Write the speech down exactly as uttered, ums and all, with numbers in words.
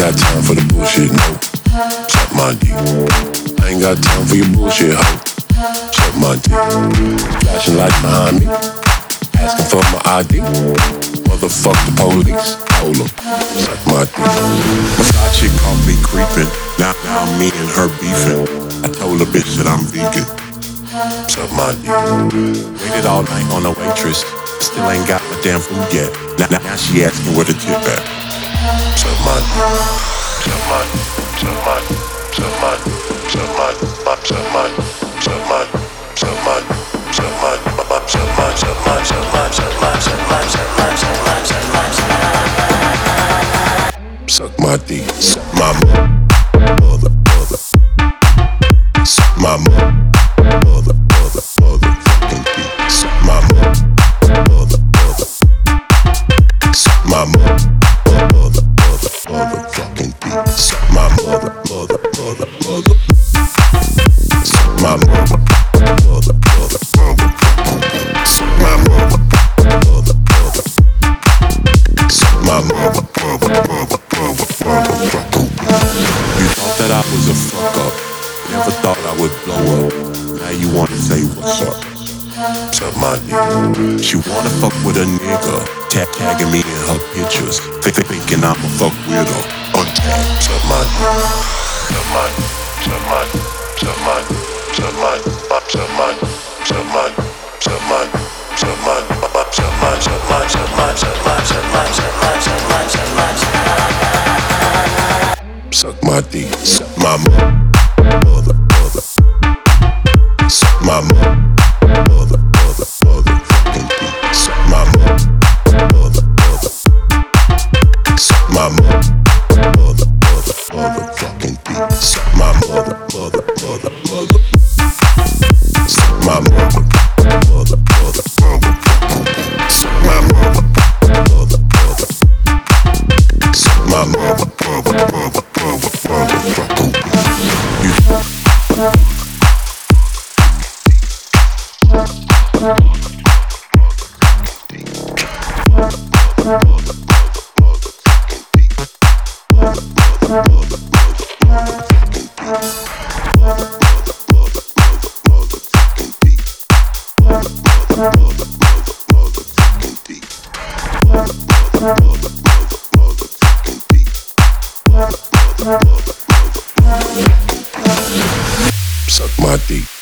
got time for the bullshit, no. Suck my dick. I ain't got time for your bullshit, ho. Suck my dick. Flashing lights behind me, asking for my I D. Motherfuck the police, hold 'em. Suck my dick. My side chick caught me creeping. Now, now me and her beefing. I told her bitch that I'm vegan. Suck my dick. Waited all night on a waitress. Still ain't got my damn food yet. Now, now, now she asking where the tip at. Suck my dick. Suck my dick. Suck my dick. Suck my dick. Suck my dick. Suck my dick. Suck my dick. Suck my dick. Suck my dick. Suck my dick. Suck my dick. Suck my dick. Suck my dick. Suck my dick. Suck my dick. Suck my dick. Suck my dick. Suck my dick. Suck my mother, mother. Suck my mother, mother, mother, mother. Fucking dick. Suck my mother, mother, mother. Suck my mother, mother, mother, mother. Fucking dick. Suck my mother, mother, mother, mother. Suck my mother, mother, mother, mother. Suck my mother, mother, mother. Suck my mother, mother, mother, mother, mother. You thought that I was a fuck up. Never thought I would blow up. Now you wanna say what's up. Suck my dick. She wanna fuck with a nigga. Tag tagging me in her pictures. Think thinking I'ma fuck with her. Untagged. Suck my dick. Suck my dick. Suck my dick. Suck my dick. Suck my dick. Suck my dick. Suck my dick. Suck my dick. Suck my dick. Suck my dick. Suck my dick. Suck my dick. Suck my dick. Suck my dick. Suck my dick. Suck my dick. Suck my dick. Suck my dick. Suck my mother, mother, mother. Suck my mother, mother, mother, mother. Fucking dick. Suck my mother, mother, mother. Suck my mother, mother, mother, mother. Fucking dick. Suck my mother, mother, mother, mother. Suck my mother, mother, mother, mother. Suck my mother, mother, mother. Suck my mother, mother, mother, mother, mother. You. Suck my dick.